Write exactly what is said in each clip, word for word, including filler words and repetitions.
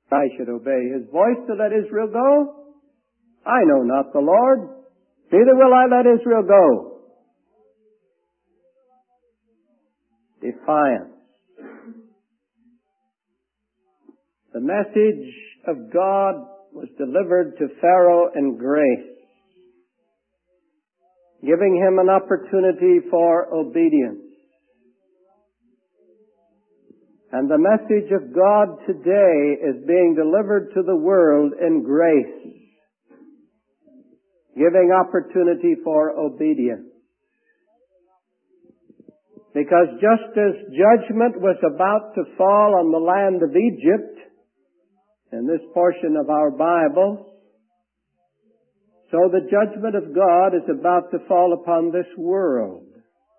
I should obey his voice to let Israel go? I know not the Lord, neither will I let Israel go. Defiance. The message of God was delivered to Pharaoh in grace, giving him an opportunity for obedience. And the message of God today is being delivered to the world in grace, giving opportunity for obedience. Because just as judgment was about to fall on the land of Egypt, in this portion of our Bible, so the judgment of God is about to fall upon this world.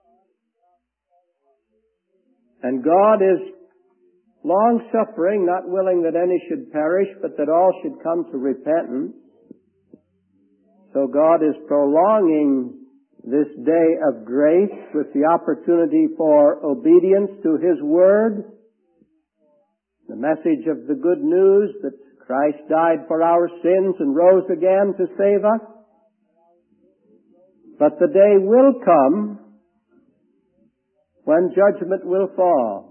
And God is long-suffering, not willing that any should perish, but that all should come to repentance. So God is prolonging this day of grace with the opportunity for obedience to His Word, the message of the good news that Christ died for our sins and rose again to save us. But the day will come when judgment will fall.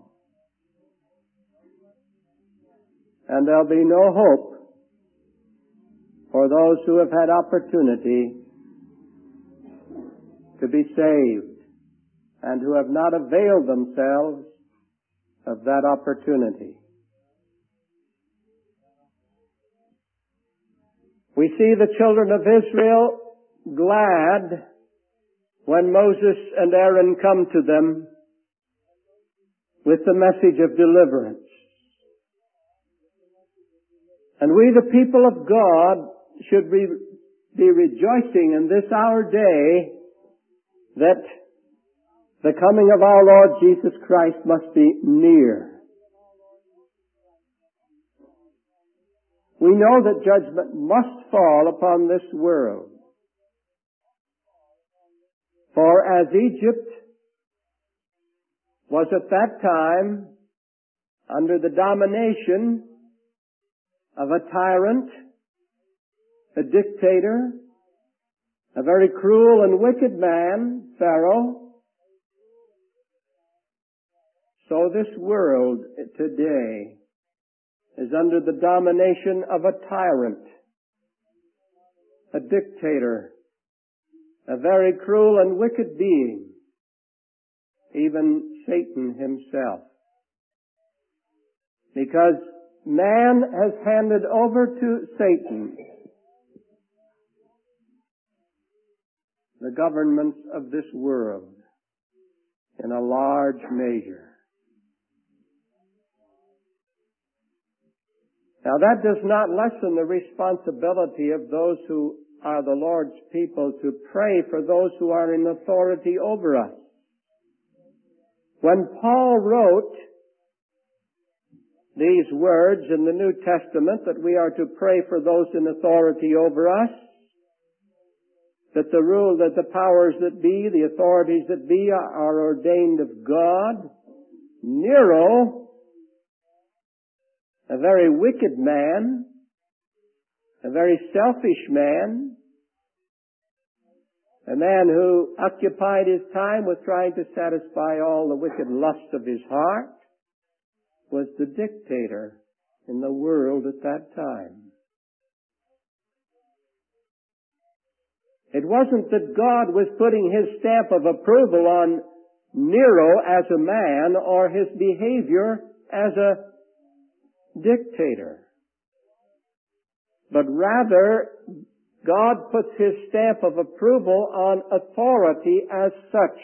And there'll be no hope for those who have had opportunity to be saved and who have not availed themselves of that opportunity. We see the children of Israel glad when Moses and Aaron come to them with the message of deliverance. And we, the people of God, should be, be rejoicing in this our day that the coming of our Lord Jesus Christ must be near. We know that judgment must fall upon this world. For as Egypt was at that time under the domination of a tyrant, a dictator, a very cruel and wicked man, Pharaoh, so this world today is under the domination of a tyrant, a dictator, a very cruel and wicked being, even Satan himself. Because man has handed over to Satan the governments of this world in a large measure. Now that does not lessen the responsibility of those who are the Lord's people to pray for those who are in authority over us. When Paul wrote these words in the New Testament that we are to pray for those in authority over us, that the rule, that the powers that be, the authorities that be are ordained of God, Nero, a very wicked man, a very selfish man, a man who occupied his time with trying to satisfy all the wicked lusts of his heart, was the dictator in the world at that time. It wasn't that God was putting His stamp of approval on Nero as a man or his behavior as a dictator. But rather, God puts His stamp of approval on authority as such.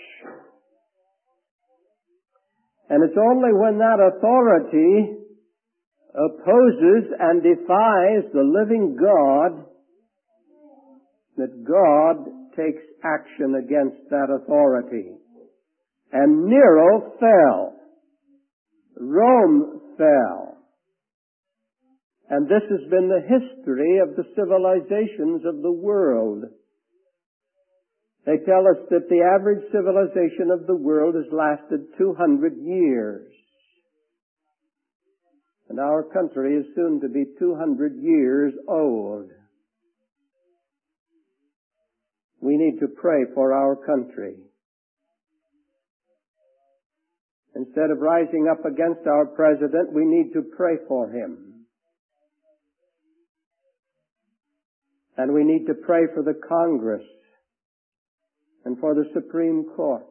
And it's only when that authority opposes and defies the living God that God takes action against that authority. And Nero fell. Rome fell. And this has been the history of the civilizations of the world. They tell us that the average civilization of the world has lasted two hundred years. And our country is soon to be two hundred years old. We need to pray for our country. Instead of rising up against our president, we need to pray for him. And we need to pray for the Congress and for the Supreme Court.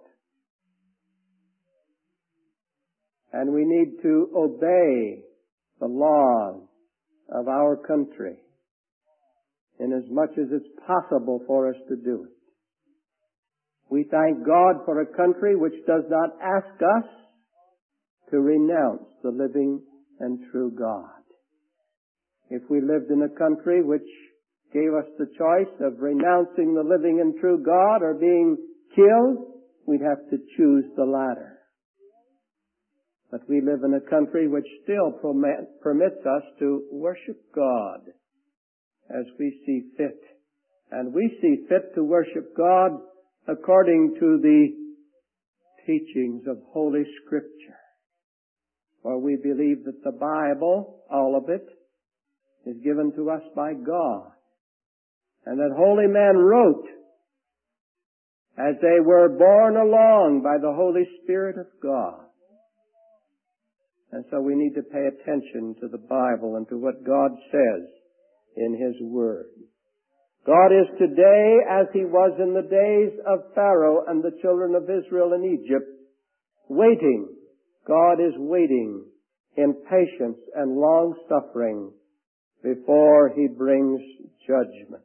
And we need to obey the laws of our country in as much as it's possible for us to do it. We thank God for a country which does not ask us to renounce the living and true God. If we lived in a country which gave us the choice of renouncing the living and true God or being killed, we'd have to choose the latter. But we live in a country which still permits us to worship God as we see fit. And we see fit to worship God according to the teachings of Holy Scripture. For we believe that the Bible, all of it, is given to us by God. And that holy men wrote as they were borne along by the Holy Spirit of God. And so we need to pay attention to the Bible and to what God says in His Word. God is today as He was in the days of Pharaoh and the children of Israel in Egypt, waiting. God is waiting in patience and long suffering before He brings judgment.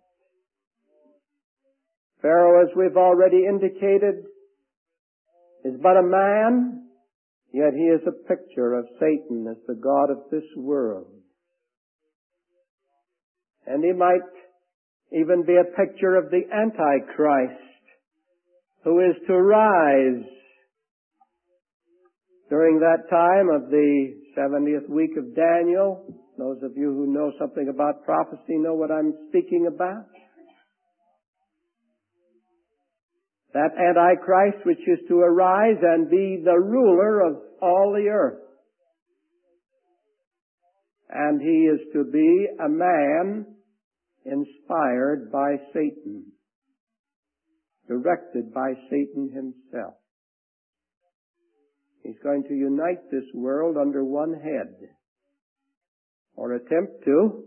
Pharaoh, as we've already indicated, is but a man, yet he is a picture of Satan as the god of this world. And he might even be a picture of the Antichrist, who is to rise during that time of the seventieth week of Daniel. Those of you who know something about prophecy know what I'm speaking about. That Antichrist which is to arise and be the ruler of all the earth. And he is to be a man inspired by Satan, directed by Satan himself. He's going to unite this world under one head, or attempt to.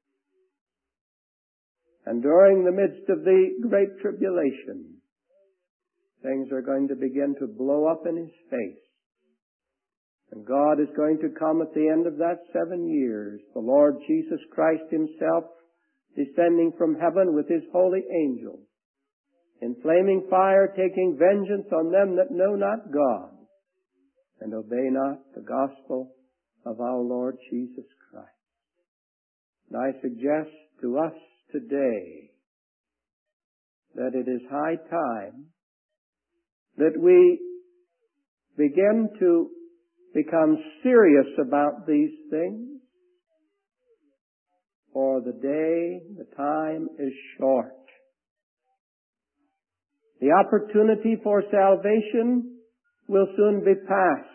And during the midst of the Great Tribulation, things are going to begin to blow up in his face. And God is going to come at the end of that seven years, the Lord Jesus Christ Himself descending from heaven with His holy angels, in flaming fire taking vengeance on them that know not God and obey not the gospel of our Lord Jesus Christ. And I suggest to us today that it is high time that we begin to become serious about these things, for the day, the time is short. The opportunity for salvation will soon be past.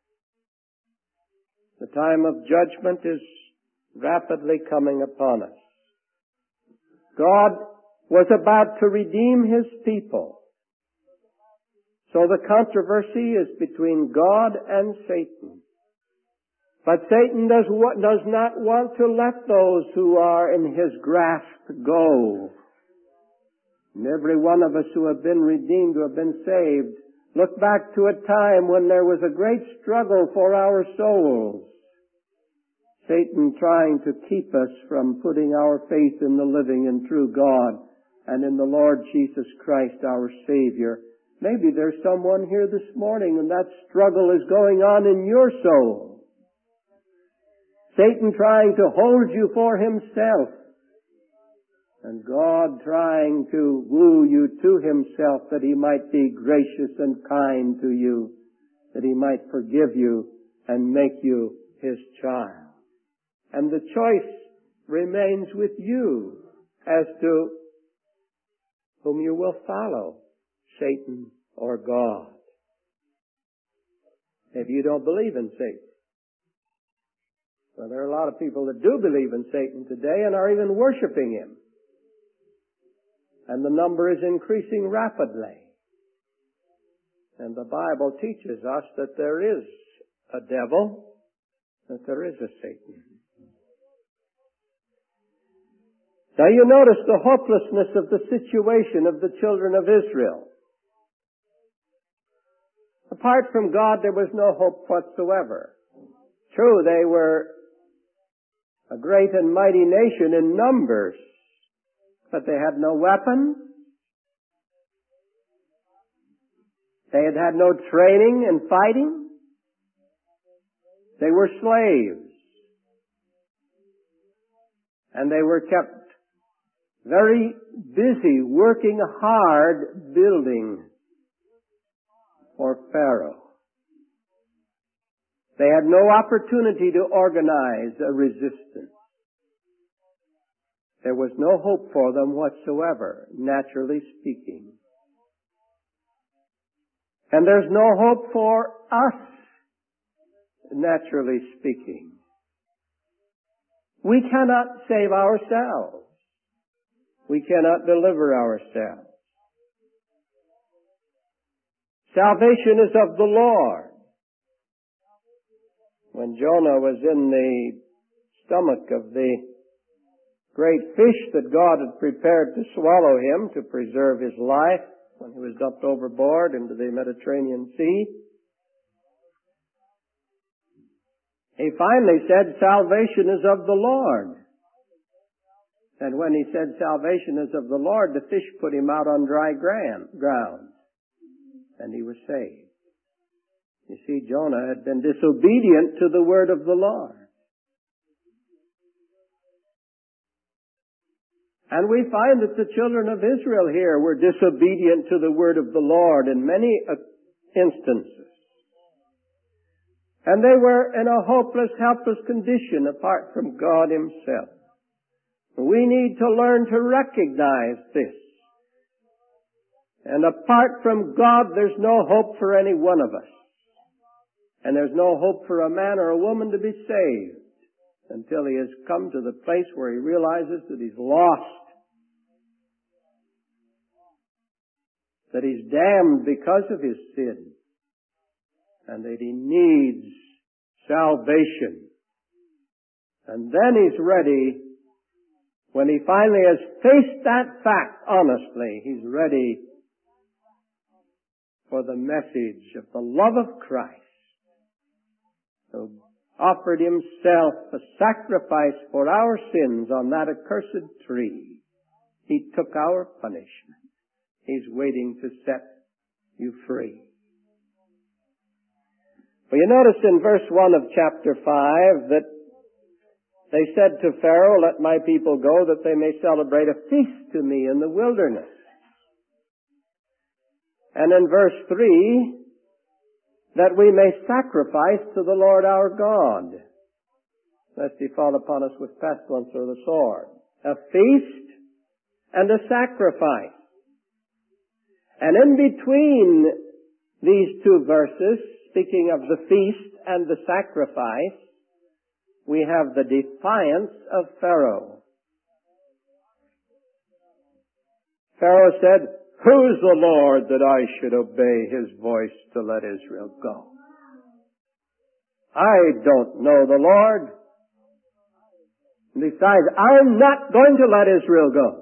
The time of judgment is rapidly coming upon us. God was about to redeem His people. So the controversy is between God and Satan. But Satan does, does not want to let those who are in his grasp go. And every one of us who have been redeemed, who have been saved, look back to a time when there was a great struggle for our souls. Satan trying to keep us from putting our faith in the living and true God and in the Lord Jesus Christ, our Savior. Maybe there's someone here this morning and that struggle is going on in your soul. Satan trying to hold you for himself, and God trying to woo you to Himself that He might be gracious and kind to you, that He might forgive you and make you His child. And the choice remains with you as to whom you will follow, Satan or God. Maybe you don't believe in Satan. Well, there are a lot of people that do believe in Satan today and are even worshiping him. And the number is increasing rapidly. And the Bible teaches us that there is a devil, that there is a Satan. Now you notice the hopelessness of the situation of the children of Israel. Apart from God, there was no hope whatsoever. True, they were a great and mighty nation in numbers, but they had no weapons. They had had no training in fighting. They were slaves. And they were kept very busy working hard building for Pharaoh. They had no opportunity to organize a resistance. There was no hope for them whatsoever, naturally speaking. And there's no hope for us, naturally speaking. We cannot save ourselves. We cannot deliver ourselves. Salvation is of the Lord. When Jonah was in the stomach of the great fish that God had prepared to swallow him to preserve his life, when he was dumped overboard into the Mediterranean Sea, he finally said, salvation is of the Lord. And when he said salvation is of the Lord, the fish put him out on dry ground, and he was saved. You see, Jonah had been disobedient to the word of the Lord. And we find that the children of Israel here were disobedient to the word of the Lord in many instances. And they were in a hopeless, helpless condition apart from God himself. We need to learn to recognize this. And apart from God, there's no hope for any one of us. And there's no hope for a man or a woman to be saved until he has come to the place where he realizes that he's lost, that he's damned because of his sin, and that he needs salvation. And then he's ready, when he finally has faced that fact honestly, he's ready for the message of the love of Christ, who offered himself a sacrifice for our sins on that accursed tree. He took our punishment. He's waiting to set you free. Well, you notice in verse one of chapter five that they said to Pharaoh, let my people go that they may celebrate a feast to me in the wilderness. And in verse three, that we may sacrifice to the Lord our God, lest he fall upon us with pestilence or the sword. A feast and a sacrifice. And in between these two verses, speaking of the feast and the sacrifice, we have the defiance of Pharaoh. Pharaoh said, who's the Lord that I should obey his voice to let Israel go? I don't know the Lord. Besides, I'm not going to let Israel go.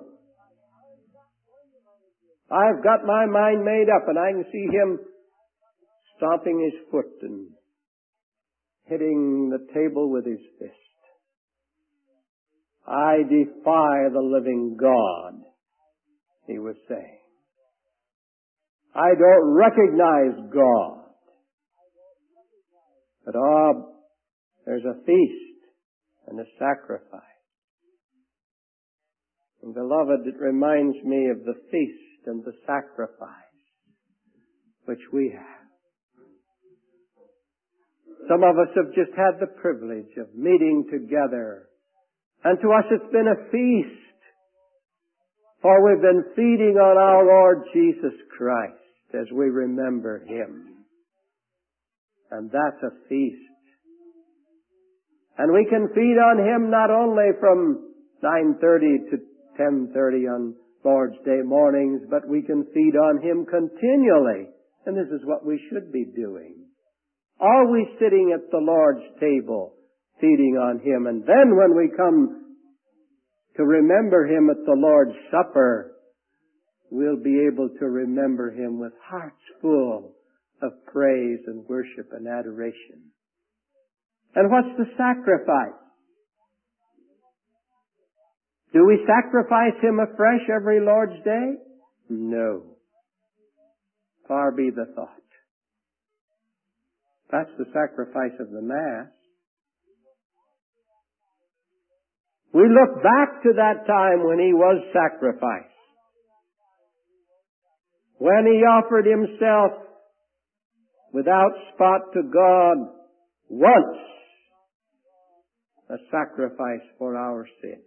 I've got my mind made up, and I can see him stomping his foot and hitting the table with his fist. I defy the living God, he was saying. I don't recognize God. But oh, there's a feast and a sacrifice. And beloved, it reminds me of the feast and the sacrifice which we have. Some of us have just had the privilege of meeting together, and to us it's been a feast, for we've been feeding on our Lord Jesus Christ as we remember him. And that's a feast. And we can feed on Him not only from nine thirty to ten thirty on Lord's Day mornings, but we can feed on Him continually. And this is what we should be doing. Always sitting at the Lord's table, feeding on Him. And then when we come to remember Him at the Lord's Supper, we'll be able to remember Him with hearts full of praise and worship and adoration. And what's the sacrifice? Do we sacrifice Him afresh every Lord's Day? No. Far be the thought. That's the sacrifice of the Mass. We look back to that time when He was sacrificed. When He offered Himself without spot to God once, a sacrifice for our sin.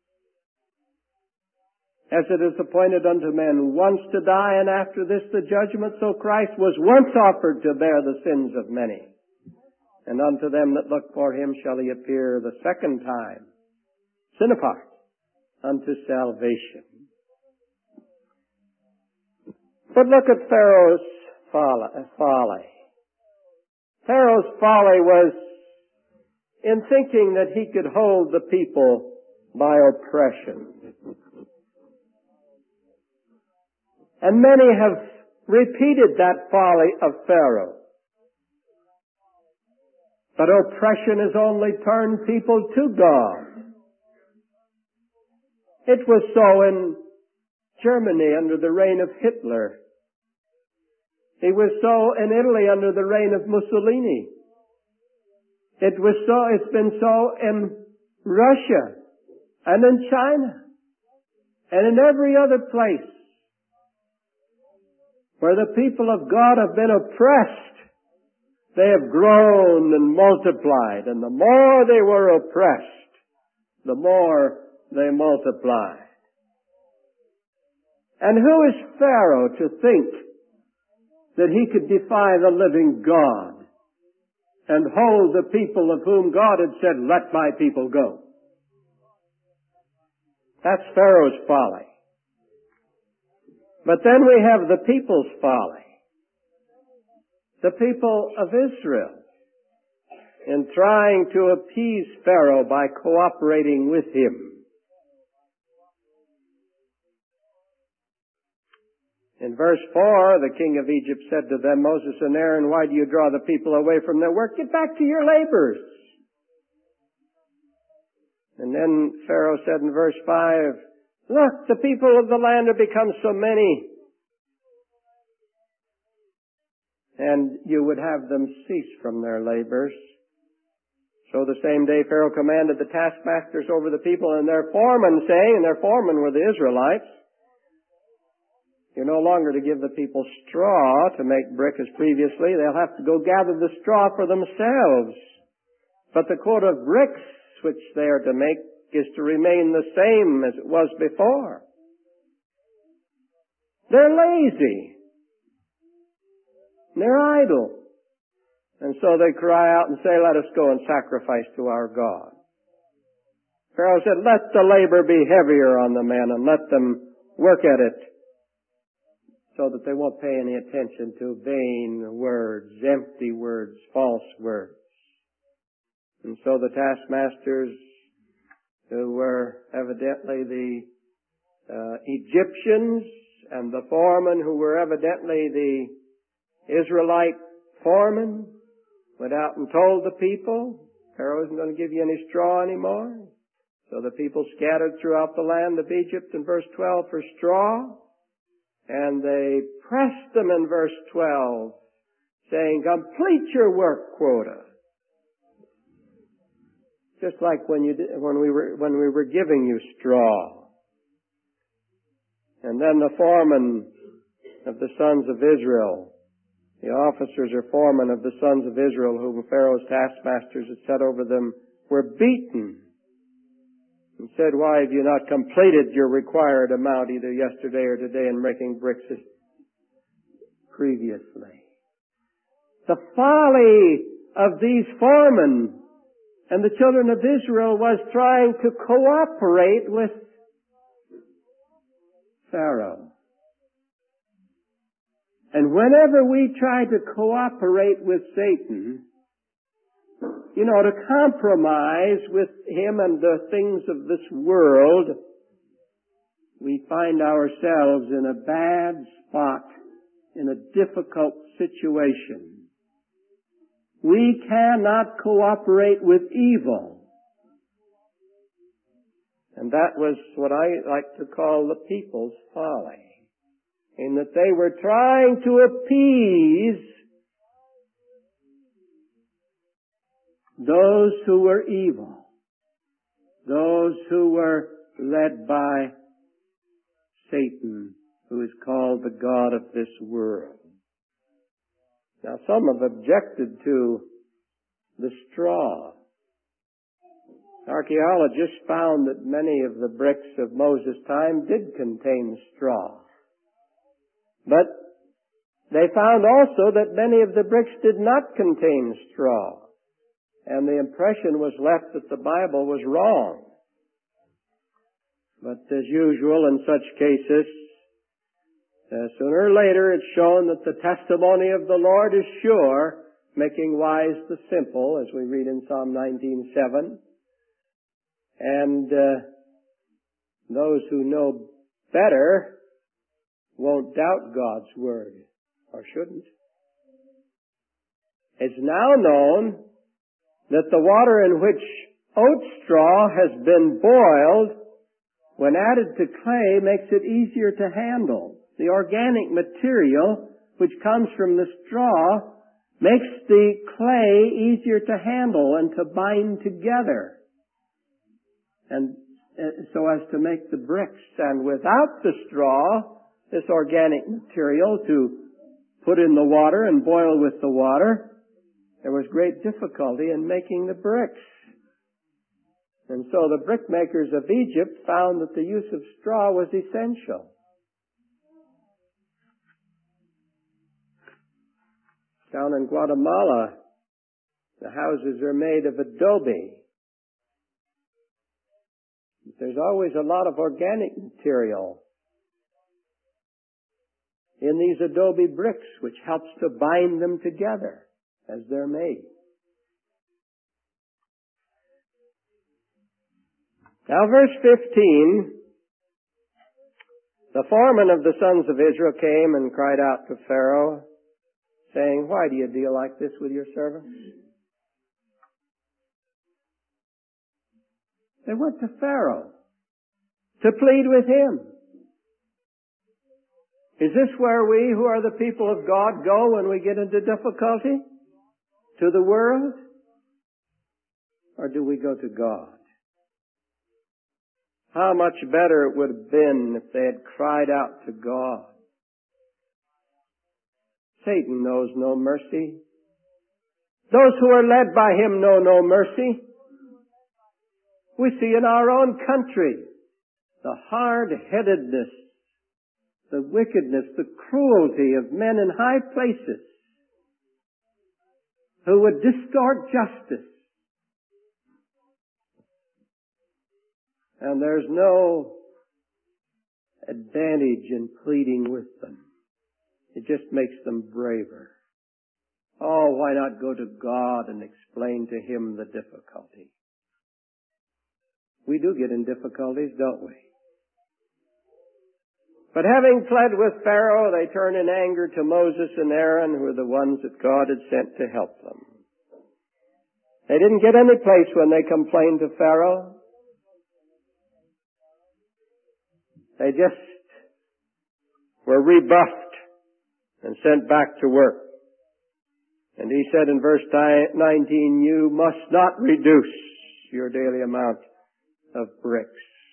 As it is appointed unto men once to die, and after this the judgment, so Christ was once offered to bear the sins of many. And unto them that look for Him shall He appear the second time, sin apart, unto salvation. But look at Pharaoh's folly. Pharaoh's folly was in thinking that he could hold the people by oppression. And many have repeated that folly of Pharaoh. But oppression has only turned people to God. It was so in Germany under the reign of Hitler. It was so in Italy under the reign of Mussolini. It was so, it's been so in Russia and in China and in every other place where the people of God have been oppressed. They have grown and multiplied, and the more they were oppressed, the more they multiplied. And who is Pharaoh to think that he could defy the living God and hold the people of whom God had said, "Let my people go"? That's Pharaoh's folly. But then we have the people's folly. The people of Israel, in trying to appease Pharaoh by cooperating with him. In verse four, the king of Egypt said to them, "Moses and Aaron, why do you draw the people away from their work? Get back to your labors." And then Pharaoh said in verse five, "Look, the people of the land have become so many, and you would have them cease from their labors." So the same day Pharaoh commanded the taskmasters over the people and their foremen, saying, and their foremen were the Israelites, "You're no longer to give the people straw to make brick as previously. They'll have to go gather the straw for themselves. But the quota of bricks which they are to make is to remain the same as it was before." They're lazy. They're idle. And so they cry out and say, "Let us go and sacrifice to our God." Pharaoh said, "Let the labor be heavier on the men and let them work at it, so that they won't pay any attention to vain words, empty words, false words." And so the taskmasters, who were evidently the uh, Egyptians, and the foremen, who were evidently the Israelite foremen, went out and told the people, "Pharaoh isn't going to give you any straw anymore." So the people scattered throughout the land of Egypt in verse twelve for straw. And they pressed them in verse twelve, saying, "Complete your work quota." Just like when you did, when we were when we were giving you straw. And then the foremen of the sons of Israel, the officers or foremen of the sons of Israel, whom Pharaoh's taskmasters had set over them, were beaten and said, "Why have you not completed your required amount either yesterday or today in making bricks as previously?" The folly of these foremen And the children of Israel was trying to cooperate with Pharaoh. And whenever we try to cooperate with Satan, you know, to compromise with him and the things of this world, we find ourselves in a bad spot, in a difficult situation. We cannot cooperate with evil. And that was what I like to call the people's folly, in that they were trying to appease those who were evil, those who were led by Satan, who is called the god of this world. Now, some have objected to the straw. Archaeologists found that many of the bricks of Moses' time did contain straw. But they found also that many of the bricks did not contain straw. And the impression was left that the Bible was wrong. But as usual in such cases, uh, sooner or later it's shown that the testimony of the Lord is sure, making wise the simple, as we read in Psalm nineteen seven. And uh, those who know better won't doubt God's Word, or shouldn't. It's now known that the water in which oat straw has been boiled, when added to clay, makes it easier to handle. The organic material which comes from the straw makes the clay easier to handle and to bind together, and so as to make the bricks. And without the straw, this organic material to put in the water and boil with the water, there was great difficulty in making the bricks. And so the brickmakers of Egypt found that the use of straw was essential. Down in Guatemala, the houses are made of adobe. There's always a lot of organic material in these adobe bricks, which helps to bind them together as they're made. Now, verse fifteen, the foreman of the sons of Israel came and cried out to Pharaoh, saying, "Why do you deal like this with your servants?" They went to Pharaoh to plead with him. Is this where we, who are the people of God, go when we get into difficulty? To the world? Or do we go to God? How much better it would have been if they had cried out to God. Satan knows no mercy. Those who are led by him know no mercy. We see in our own country the hard-headedness, the wickedness, the cruelty of men in high places who would distort justice. And there's no advantage in pleading with them. It just makes them braver. Oh, why not go to God and explain to Him the difficulty? We do get in difficulties, don't we? But having pled with Pharaoh, they turn in anger to Moses and Aaron, who were the ones that God had sent to help them. They didn't get any place when they complained to Pharaoh. They just were rebuffed and sent back to work. And he said in verse nineteen, "You must not reduce your daily amount of bricks."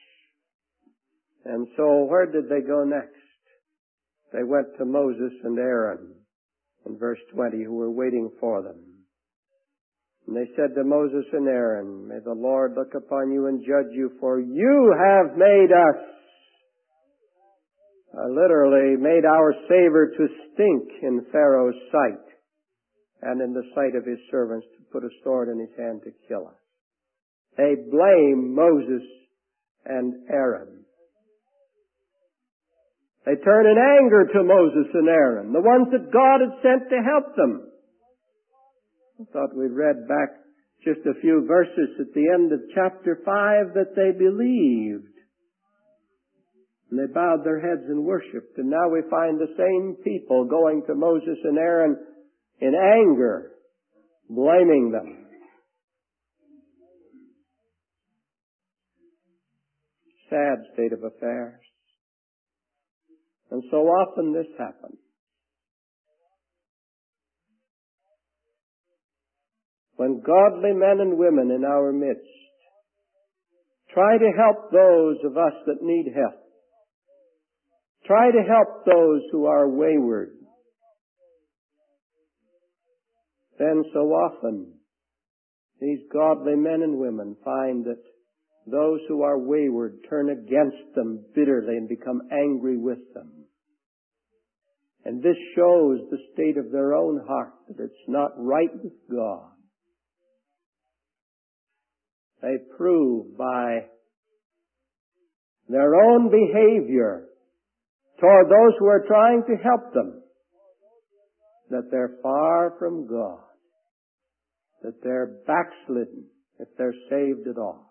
And so where did they go next? They went to Moses and Aaron in verse twenty, who were waiting for them. And they said to Moses and Aaron, "May the Lord look upon you and judge you, for you have made us," uh, literally made our savor to stink in Pharaoh's sight and in the sight of his servants, to put a sword in his hand to kill us. they blame Moses and Aaron. They turn in anger to Moses and Aaron, the ones that God had sent to help them. I thought we read back just a few verses at the end of chapter five that they believed. And they bowed their heads and worshipped. And now we find the same people going to Moses and Aaron in anger, blaming them. Sad state of affairs. And so often this happens. When godly men and women in our midst try to help those of us that need help, try to help those who are wayward, then so often these godly men and women find that those who are wayward turn against them bitterly and become angry with them. And this shows the state of their own heart, that it's not right with God. They prove by their own behavior toward those who are trying to help them that they're far from God, that they're backslidden if they're saved at all.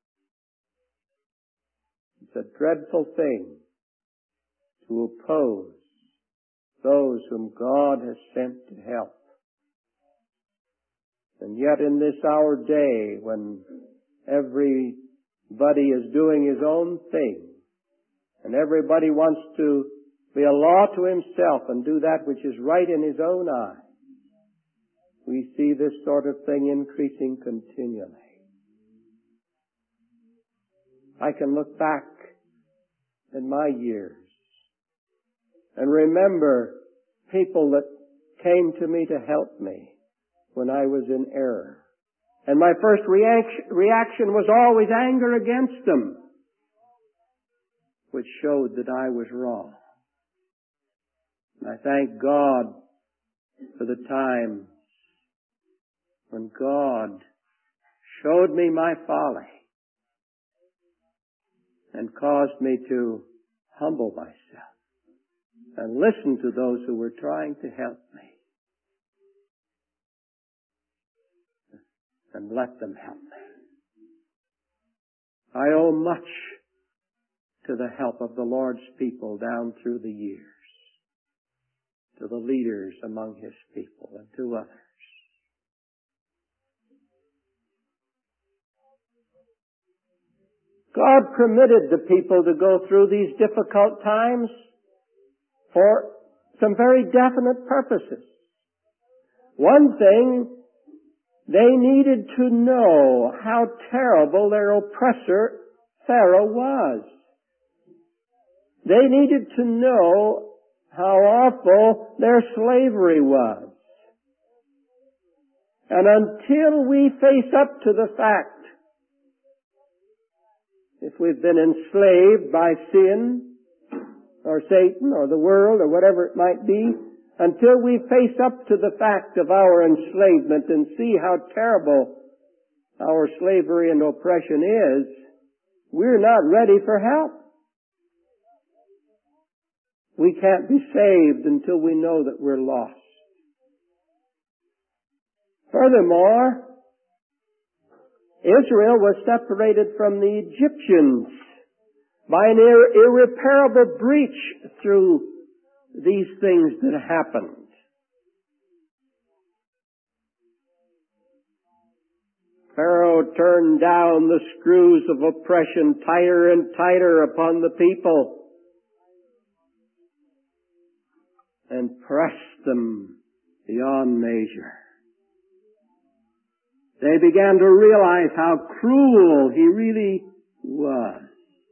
It's a dreadful thing to oppose those whom God has sent to help. And yet in this our day, when everybody is doing his own thing, and everybody wants to be a law to himself and do that which is right in his own eye, we see this sort of thing increasing continually. I can look back in my years and remember people that came to me to help me when I was in error. And my first reaction, reaction was always anger against them, which showed that I was wrong. And I thank God for the time when God showed me my folly and caused me to humble myself and listen to those who were trying to help me and let them help me. I owe much to the help of the Lord's people down through the years, to the leaders among His people and to others. God permitted the people to go through these difficult times for some very definite purposes. One thing, they needed to know how terrible their oppressor, Pharaoh, was. They needed to know how awful their slavery was. And until we face up to the fact, if we've been enslaved by sin, or Satan, or the world, or whatever it might be, until we face up to the fact of our enslavement and see how terrible our slavery and oppression is, we're not ready for help. We can't be saved until we know that we're lost. Furthermore, Israel was separated from the Egyptians by an ir- irreparable breach through these things that happened. Pharaoh turned down the screws of oppression tighter and tighter upon the people and pressed them beyond measure. They began to realize how cruel he really was.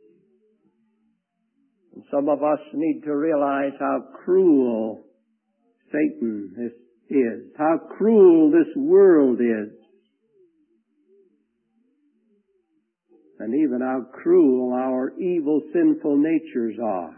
And some of us need to realize how cruel Satan is, how cruel this world is, and even how cruel our evil, sinful natures are.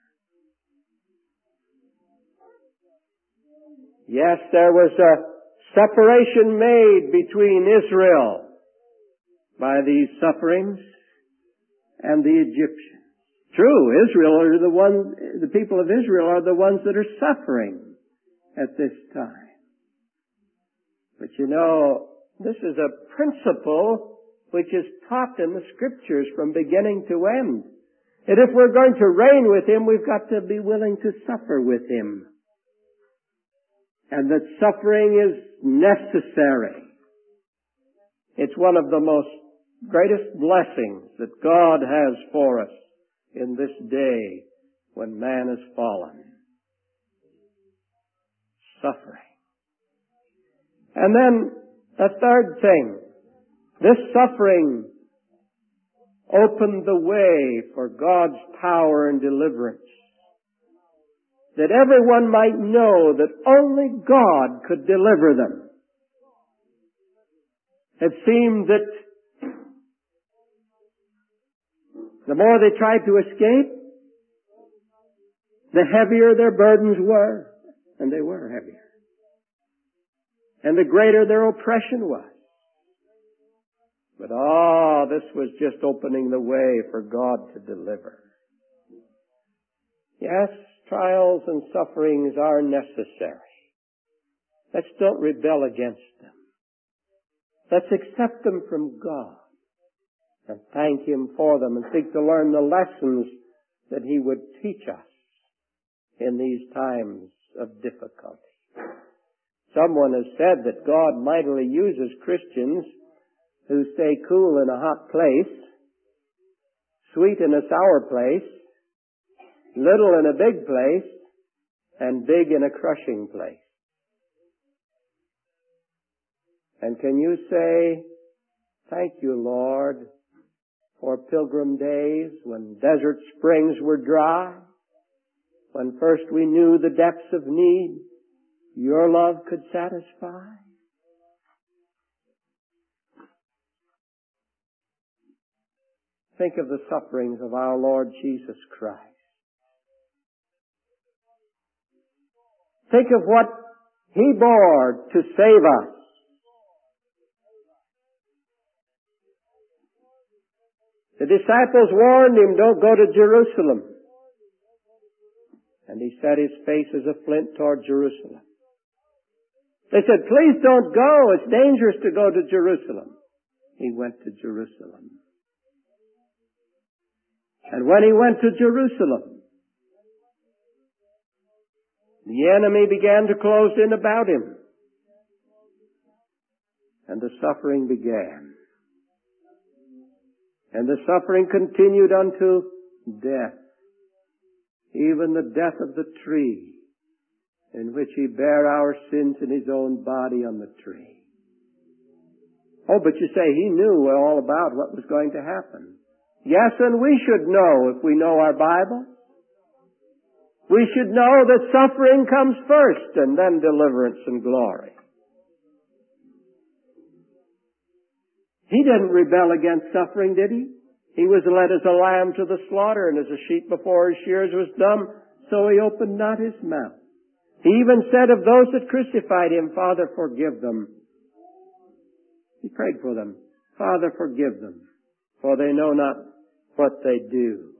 Yes, there was a separation made between Israel by these sufferings and the Egyptians. True, Israel are the ones, the people of Israel are the ones that are suffering at this time. But you know, this is a principle which is taught in the Scriptures from beginning to end. That if we're going to reign with Him, we've got to be willing to suffer with Him. And that suffering is necessary. It's one of the most greatest blessings that God has for us in this day when man has fallen. Suffering. And then a third thing. This suffering opened the way for God's power and deliverance. That everyone might know that only God could deliver them. It seemed that the more they tried to escape, the heavier their burdens were. And they were heavier. And the greater their oppression was. But ah, this was just opening the way for God to deliver. Yes, trials and sufferings are necessary. Let's don't rebel against them. Let's accept them from God and thank Him for them and seek to learn the lessons that He would teach us in these times of difficulty. Someone has said that God mightily uses Christians who stay cool in a hot place, sweet in a sour place, little in a big place, and big in a crushing place. And can you say, thank you, Lord, for pilgrim days when desert springs were dry, when first we knew the depths of need, your love could satisfy? Think of the sufferings of our Lord Jesus Christ. Think of what He bore to save us. The disciples warned Him, don't go to Jerusalem. And He set His face as a flint toward Jerusalem. They said, please don't go. It's dangerous to go to Jerusalem. He went to Jerusalem. And when He went to Jerusalem, the enemy began to close in about Him. And the suffering began. And the suffering continued unto death. Even the death of the tree, in which He bare our sins in His own body on the tree. Oh, but you say He knew all about what was going to happen. Yes, and we should know if we know our Bible. We should know that suffering comes first and then deliverance and glory. He didn't rebel against suffering, did He? He was led as a lamb to the slaughter, and as a sheep before his shears was dumb, so He opened not His mouth. He even said of those that crucified Him, Father, forgive them. He prayed for them. Father, forgive them, for they know not what they do.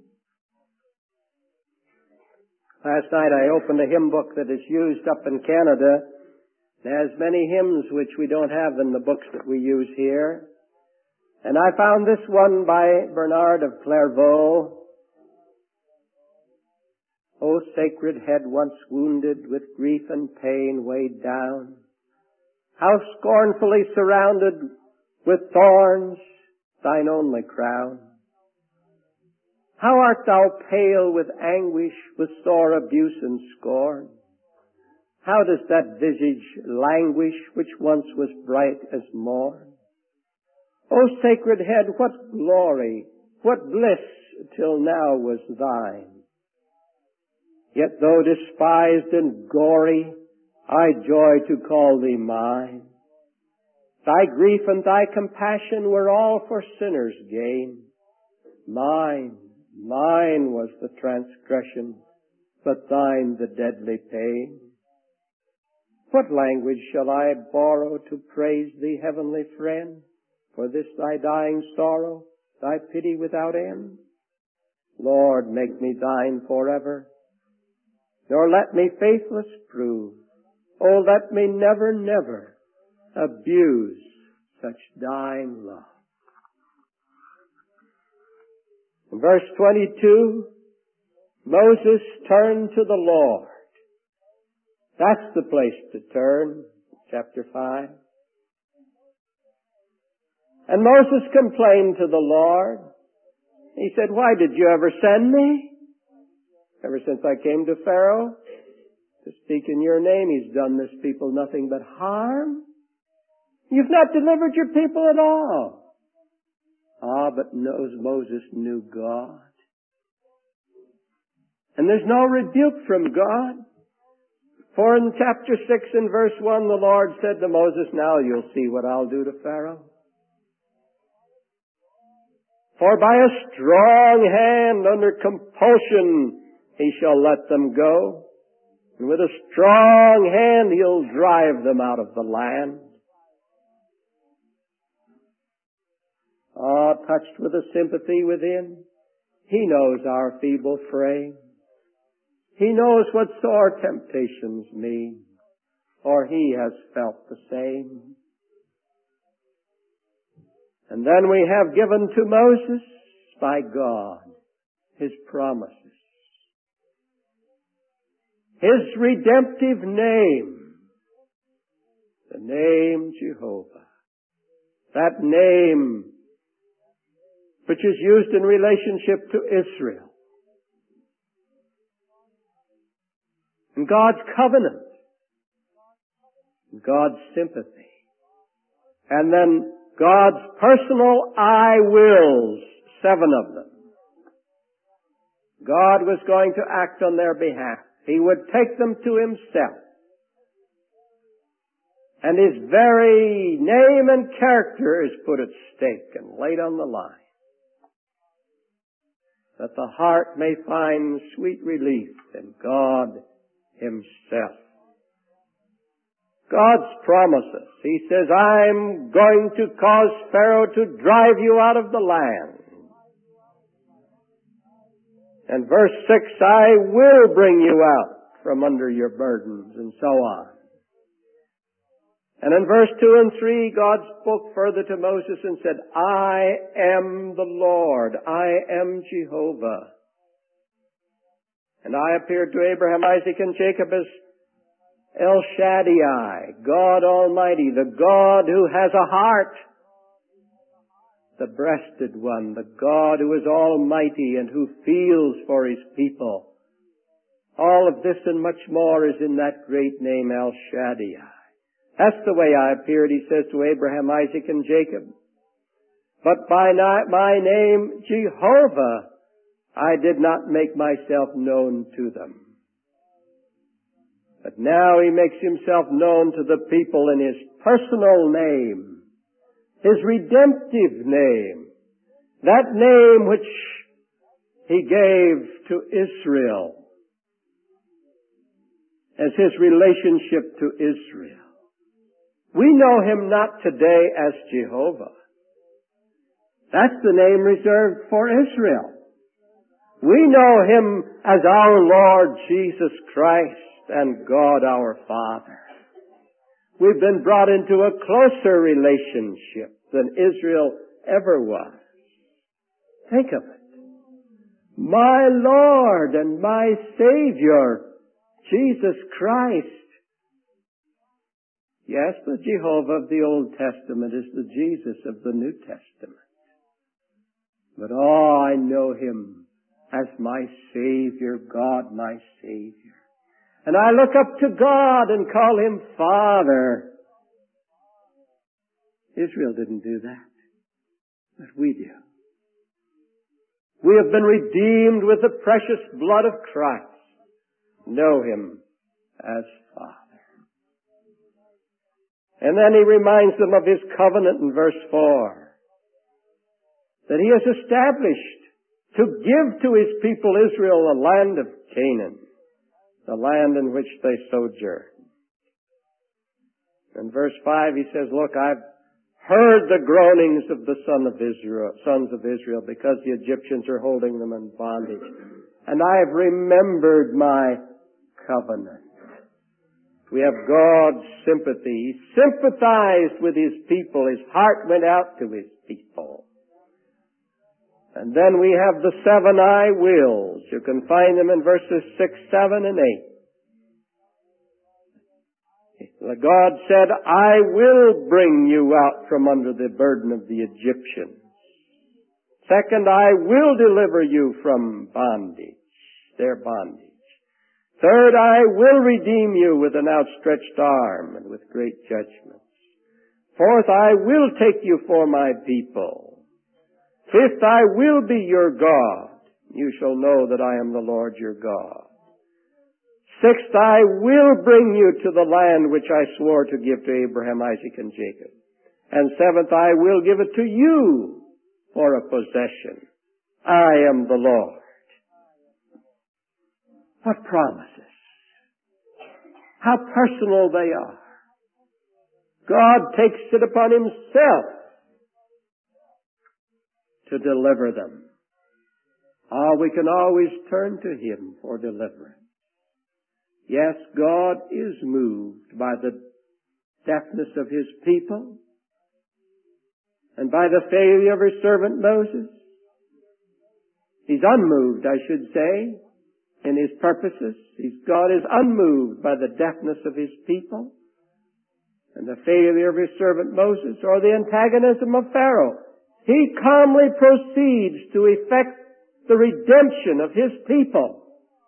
Last night I opened a hymn book that is used up in Canada. It has many hymns which we don't have in the books that we use here. And I found this one by Bernard of Clairvaux. O sacred head once wounded, with grief and pain weighed down, how scornfully surrounded with thorns, thine only crown. How art thou pale with anguish, with sore abuse and scorn? How does that visage languish, which once was bright as morn? O sacred head, what glory, what bliss till now was thine. Yet though despised and gory, I joy to call thee mine. Thy grief and thy compassion were all for sinners' gain. Mine, mine was the transgression, but thine the deadly pain. What language shall I borrow to praise thee, heavenly friend? for this thy dying sorrow, thy pity without end? Lord, make me thine forever, nor let me faithless prove. Oh, let me never, never abuse such dying love. In verse twenty-two, Moses turned to the Lord. That's the place to turn, chapter five. And Moses complained to the Lord. He said, why did you ever send me? Ever since I came to Pharaoh to speak in your name, he's done this people nothing but harm. You've not delivered your people at all. Ah, but knows Moses knew God. And there's no rebuke from God. For in chapter six and verse one, the Lord said to Moses, now you'll see what I'll do to Pharaoh. For by a strong hand under compulsion he shall let them go. And with a strong hand he'll drive them out of the land. Ah, touched with a sympathy within, he knows our feeble frame. He knows what sore temptations mean, for he has felt the same. And then we have given to Moses by God his promises. His redemptive name, the name Jehovah. That name which is used in relationship to Israel. And God's covenant. God's sympathy. And then God's personal I wills, seven of them. God was going to act on their behalf. He would take them to himself. And his very name and character is put at stake and laid on the line, that the heart may find sweet relief in God himself. God's promises. He says, I'm going to cause Pharaoh to drive you out of the land. And verse six, I will bring you out from under your burdens, and so on. And in verse two and three, God spoke further to Moses and said, I am the Lord, I am Jehovah. And I appeared to Abraham, Isaac, and Jacob as El Shaddai, God Almighty, the God who has a heart, the breasted one, the God who is almighty and who feels for his people. All of this and much more is in that great name El Shaddai. That's the way I appeared, he says, to Abraham, Isaac, and Jacob. But by my name, Jehovah, I did not make myself known to them. But now he makes himself known to the people in his personal name, his redemptive name, that name which he gave to Israel as his relationship to Israel. We know him not today as Jehovah. That's the name reserved for Israel. We know him as our Lord Jesus Christ and God our Father. We've been brought into a closer relationship than Israel ever was. Think of it. My Lord and my Savior, Jesus Christ. Yes, the Jehovah of the Old Testament is the Jesus of the New Testament. But oh, I know him as my Savior, God my Savior. And I look up to God and call him Father. Israel didn't do that, but we do. We have been redeemed with the precious blood of Christ. Know him as Father. And then he reminds them of his covenant in verse four, that he has established to give to his people Israel the land of Canaan, the land in which they sojourn. In verse five he says, look, I've heard the groanings of the son of Israel, sons of Israel, because the Egyptians are holding them in bondage. And I have remembered my covenant. We have God's sympathy. He sympathized with His people. His heart went out to His people. And then we have the seven I wills. You can find them in verses six, seven, and eight. God said, I will bring you out from under the burden of the Egyptians. Second, I will deliver you from bondage, their bondage. Third, I will redeem you with an outstretched arm and with great judgments. Fourth, I will take you for my people. Fifth, I will be your God. You shall know that I am the Lord your God. Sixth, I will bring you to the land which I swore to give to Abraham, Isaac, and Jacob. And seventh, I will give it to you for a possession. I am the Lord. What promises? How personal they are. God takes it upon Himself to deliver them. Ah, we can always turn to Him for deliverance. Yes, God is moved by the deafness of His people and by the failure of His servant Moses. He's unmoved, I should say, in His purposes. He's, God is unmoved by the deafness of His people and the failure of His servant Moses or the antagonism of Pharaoh. He calmly proceeds to effect the redemption of His people.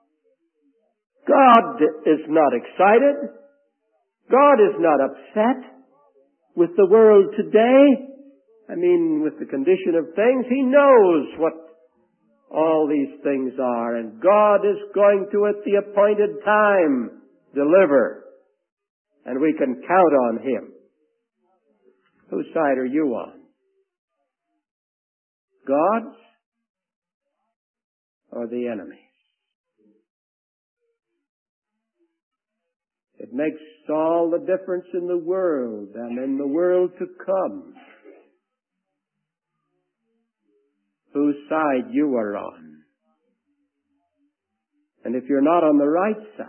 God is not excited. God is not upset with the world today. I mean, with the condition of things. He knows what all these things are. And God is going to, at the appointed time, deliver. And we can count on Him. Whose side are you on? God's or the enemy? It makes all the difference in the world and in the world to come. Whose side you are on. And if you're not on the right side,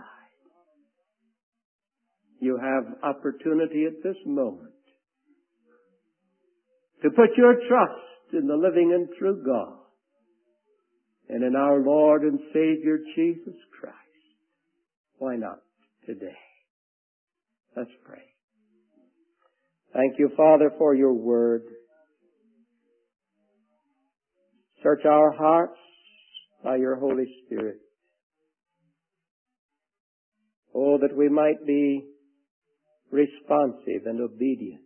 you have opportunity at this moment to put your trust in the living and true God and in our Lord and Savior Jesus Christ. Why not today? Let's pray. Thank you, Father, for your word. Search our hearts by your Holy Spirit. Oh, that we might be responsive and obedient.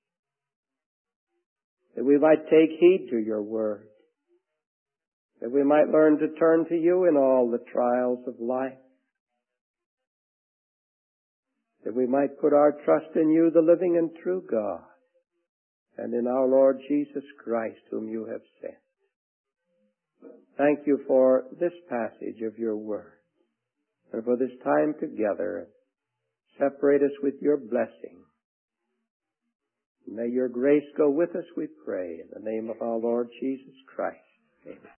That we might take heed to your word. That we might learn to turn to you in all the trials of life. That we might put our trust in you, the living and true God, and in our Lord Jesus Christ, whom you have sent. Thank you for this passage of your word, and for this time together. Separate us with your blessing. May your grace go with us, we pray, in the name of our Lord Jesus Christ. Amen.